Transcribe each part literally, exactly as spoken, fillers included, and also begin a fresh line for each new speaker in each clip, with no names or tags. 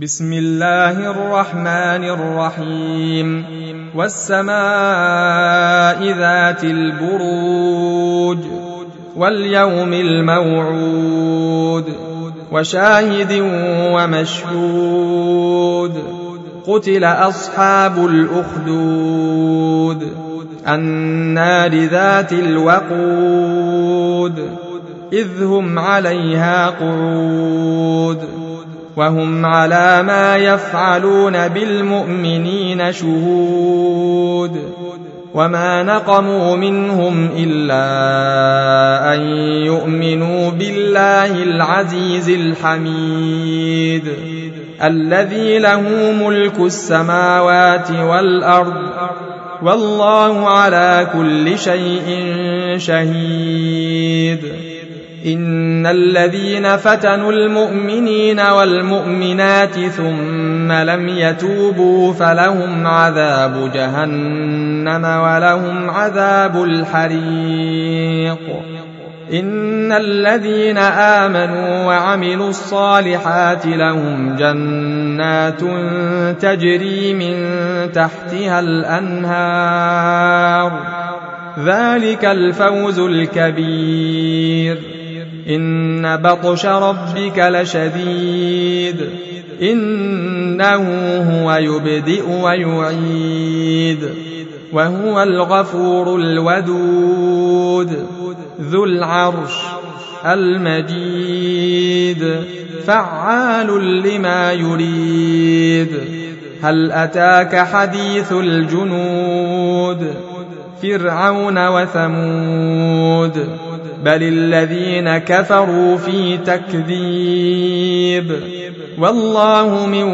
بسم الله الرحمن الرحيم والسماء ذات البروج واليوم الموعود وشاهد ومشهود قتل أصحاب الأخدود النار ذات الوقود إذ هم عليها قعود وهم على ما يفعلون بالمؤمنين شهود وما نقموا منهم إلا أن يؤمنوا بالله العزيز الحميد الذي له ملك السماوات والأرض والله على كل شيء شهيد إن الذين فتنوا المؤمنين والمؤمنات ثم لم يتوبوا فلهم عذاب جهنم ولهم عذاب الحريق إن الذين آمنوا وعملوا الصالحات لهم جنات تجري من تحتها الأنهار ذلك الفوز الكبير إن بطش ربك لشديد إنه هو يبدئ ويعيد وهو الغفور الودود ذو العرش المجيد فعال لما يريد هل أتاك حديث الجنود فرعون وثمود بل الذين كفروا في تكذيب والله من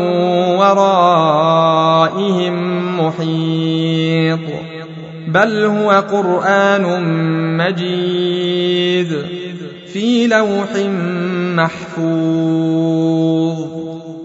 ورائهم محيط بل هو قرآن مجيد في لوح محفوظ